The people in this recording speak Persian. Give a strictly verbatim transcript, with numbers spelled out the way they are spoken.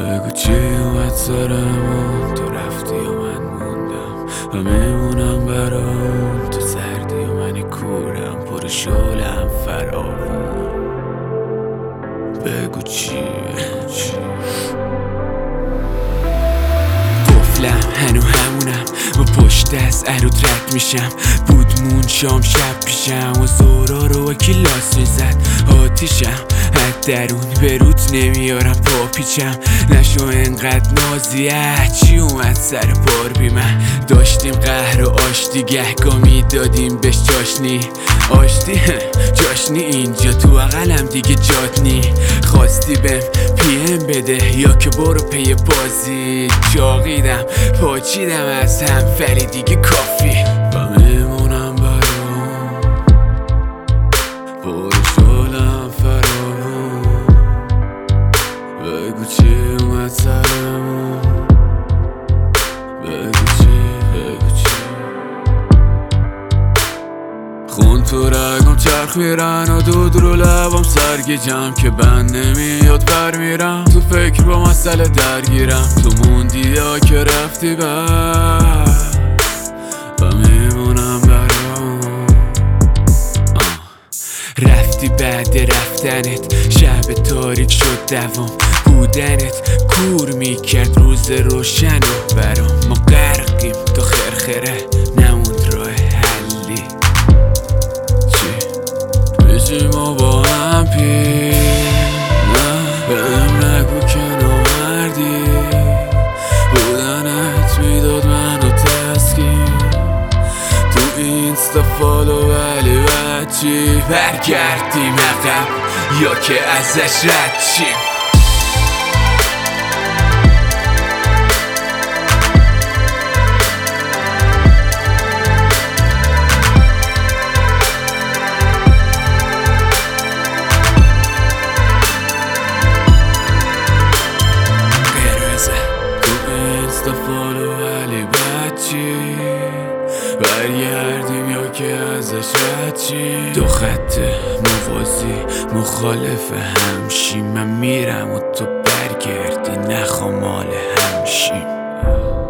بگو چی اومد سرم و تو رفتی و من موندم و میمونم برام. تو سردی و من کورم پر شعله‌ام فراوون. بگو چی چی قفلم هنو همونم و پشت از عروت رد میشم. بودمون شام شب پیشم و زورا رو با کلاس میزد آتیشم. از درون به روت نمیارم پا پیچم. نشو انقدر نازیه چی اومد سر بار بی من. داشتیم قهر و آشتی گهگاه میدادیم بهش جاشنی. آشتی جاشنی اینجا تو اقلم دیگه جات نی. خواستی بهم پی ام بده یا که برو پی بازی. جاقیدم پاچیدم از هم ولی دیگه کافی. و میمونم برام پر شعله‌ام فراوون. بگو چی اومد سرمون. بگو چی بگو چی خون تو رگم چرخ میرن و دود رو لبم سرگیجم که بند نمیاد بر میرم. تو فکر با مسئله درگیرم. تو موندی یا که رفتی بس و میمونم برام. رفتی بعد رفتنت شب تاریک شد دوام. بودنت کور میکرد روز روشن و برام. ما غرقیم تو خرخره نموند راه حلی. چی؟ میشی ما با هم پیر. نه بهم نگو که نامردی. بودنت میداد منو تسکین. تو اینستا فالو ولی بچی. برگردیم عقب یا که ازش رد چیم. فالو ولی بچی. برگردیم یا که ازش رد چی. دو خط موازی مخالف همشیم. من میرم و تو برگردی نخوا مال همشیم.